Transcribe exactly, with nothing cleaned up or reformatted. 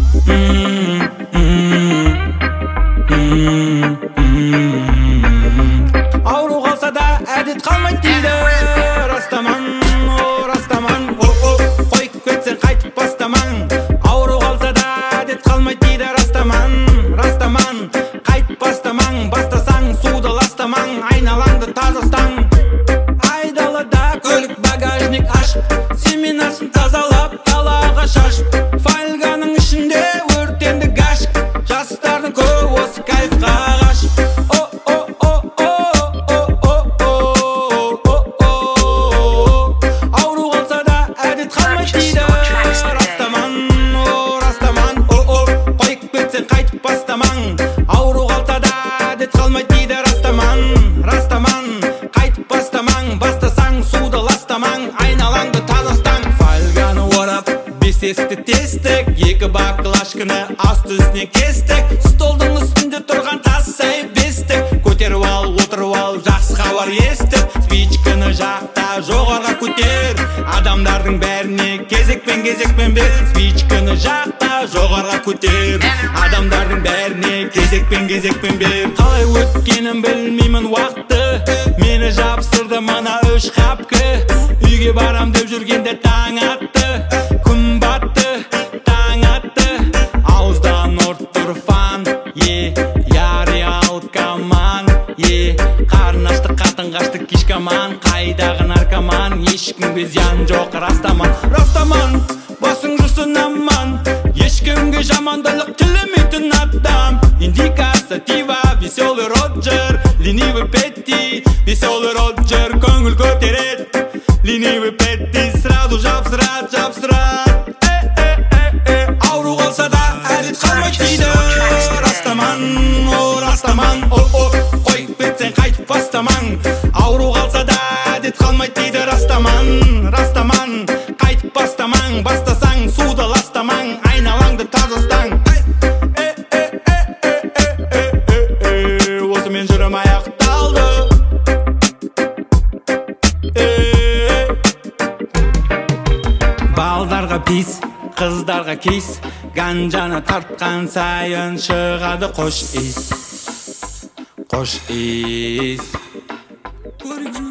Ауру қалса да әдет қалмайды дейді. Растаман, о растаман, о-о, қойып кетсең қайтып бастамаң. Ауру қалса да әдет қалмайды дейді. Растаман, растаман, қайтып бастамаң. Бастасаң суды ластамаң, айналаңды таза ұстаң. Айдалада көлік багажник ашып, семинасын тазалап далаға шашып, фольганың ішінде өртенді гашық. Жастардың көп осы кайфқа ғашық. Ауру қалса да әдет қалмайды дейді. Растаман, о растаман, о-о, қойып кетсең қайтып бастамаң. Ауру қалса да әдет қалмайды дейді. Растаман, растаман, қайтып бастамаң. Бастасаң суды ластамаң, айналаңды таза ұстаң. Фольганы орап бес есікті тестік, екі баклажканы асты үстіне кестік. Столдың үстінде тұрған тас сәй бестік. Көтеріп ал, отырып ал, жақсы хабар естіп. Спичканы жақта жоғарға көтер, адамдардың бәріне кезекпен кезекпен бер. Спичканы жақта жоғарға көтер, адамдардың бәріне кезекпен кезекпен бер. Қалай өткенін білмеймін уақытты, мені жабыстырды мына үш қапкі. Үйге барам деп жүргенде таң атты, күн батты, таң атты. Ауыздан от тұр фан, е, яри алкоман, е. Қарын ашты, қатын қашты, кешкаман, қайдағы наркоман, ешкімге зиян жоқ. Растаман, растаман, басың жүрсін аман, ешкімге жамандылық тілемейтін адам. Индика, сатива, веселый Роджер, ленивый Петти, веселый Роджер, көңіл көтерет. Ленивый Петти сразу жапсырат, жапсырат. Ауру қалса да әдет қалмайды дейді. Растаман, о растаман, о-о, қойып кетсең қайтып бастамаң. Ауру қалса да әдет қалмайды дейді. Растаман, растаман, қайтып бастамаң. Бастасаң суды ластамаң, айналаңды таза ұстаң. Осымен жүрім аяқталды. Балдарға пис, қыздарға кис, ганжаны тартқан сайын шығады қош иіс, қош иіс.